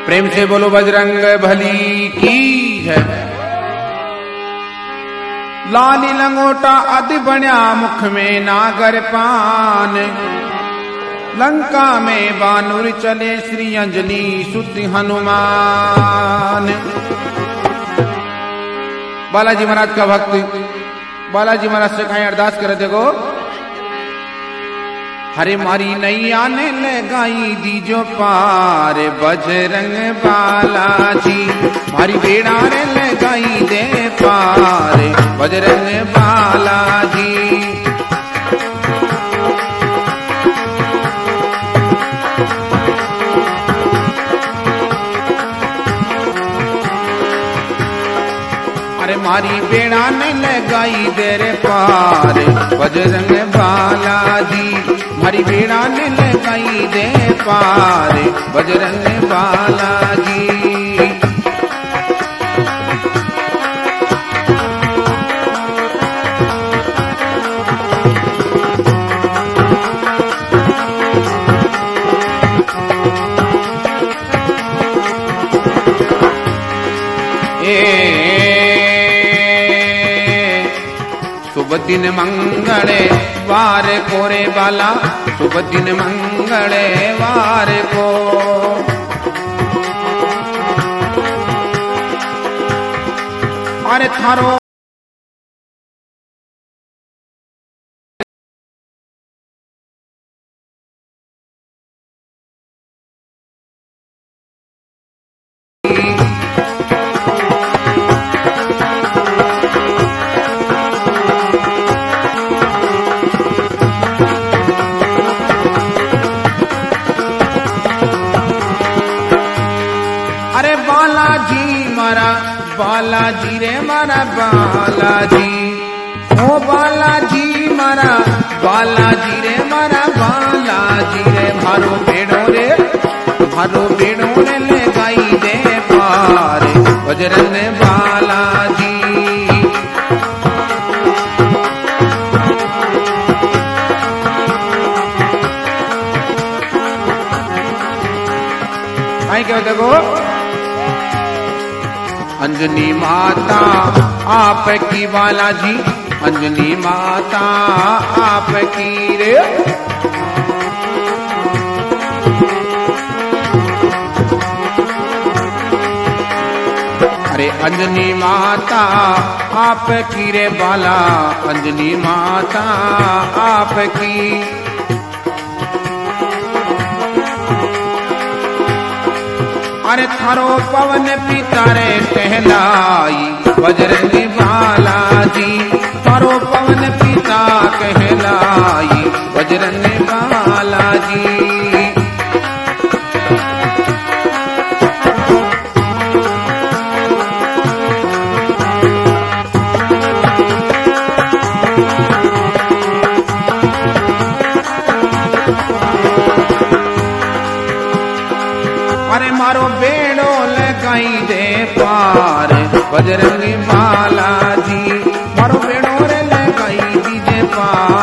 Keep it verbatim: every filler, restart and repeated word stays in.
प्रेम से बोलो बजरंग भली की है। लाली लंगोटा अति बण्या मुख में नागर पान, लंका में बानुर चले श्री अंजनी सुत हनुमान। बालाजी महाराज का भक्त बालाजी महाराज से कहीं अरदास करे देखो, हरे मारी नैया ने लगाई दीजो पार बजरंग बालाजी, मारी बेड़ा ने लगाई दे पार बजरंग बालाजी। अरे मारी बेड़ा ने लगाई दे रे पार बजरंग बालाजी, मारी बेड़ा ने लगाई दे पार बजरंग बालाजी। शुभ दिन मंगले वार को रे बाला, शुभ दिन मंगले वार को। अरे थारो बालाजी रे मारा बालाजी, ओ बालाजी मारा बालाजी रे मारा बालाजी रे, मारो बेड़ो रे मारो बेड़ो रे ले गाई दे पार बजरंग बालाजी। आई क्या देखो, अंजनी माता आप की बालाजी, अंजनी माता आप की रे। अरे अंजनी माता आप की रे बाला, अंजनी माता आप की। अरे थारो पवन पिता रे कहलाई बजरंग बालाजी, थारो पवन पिता कहलाई बजरंग बालाजी। अरे मारो बेड़ो लगाई दे पार बजरंग बालाजी, मारो बेड़ो रे लगाई दीजे पार